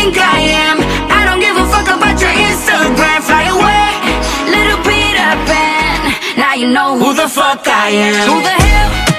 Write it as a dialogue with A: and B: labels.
A: think I am. I don't give a fuck about your Instagram. Fly away, little Peter Pan. Now you know who the fuck I am. Who the hell